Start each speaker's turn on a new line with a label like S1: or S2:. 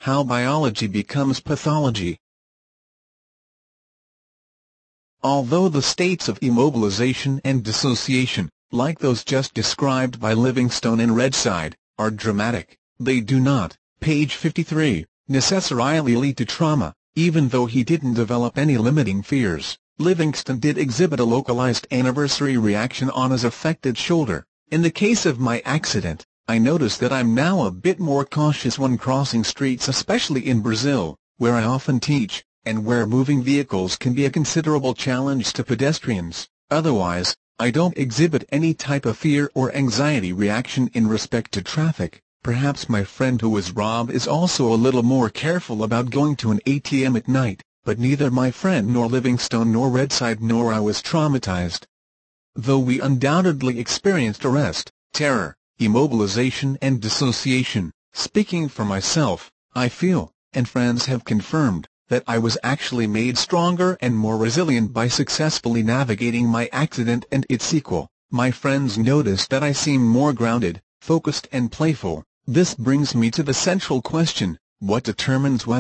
S1: How biology becomes pathology. Although the states of immobilization and dissociation, like those just described by Livingstone and Redside, are dramatic, they do not, page 53, necessarily lead to trauma. Even though he didn't develop any limiting fears, Livingstone did exhibit a localized anniversary reaction on his affected shoulder. In the case of my accident, I notice that I'm now a bit more cautious when crossing streets, especially in Brazil, where I often teach, and where moving vehicles can be a considerable challenge to pedestrians. Otherwise, I don't exhibit any type of fear or anxiety reaction in respect to traffic. Perhaps my friend who was robbed is also a little more careful about going to an ATM at night, but neither my friend nor Livingstone nor Redside nor I was traumatized. Though we undoubtedly experienced arrest, terror, immobilization and dissociation, speaking for myself, I feel, and friends have confirmed, that I was actually made stronger and more resilient by successfully navigating my accident and its sequel. My friends noticed that I seemed more grounded, focused and playful. This brings me to the central question: what determines whether